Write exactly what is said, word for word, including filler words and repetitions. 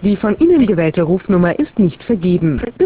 Die von Ihnen gewählte Rufnummer ist nicht vergeben.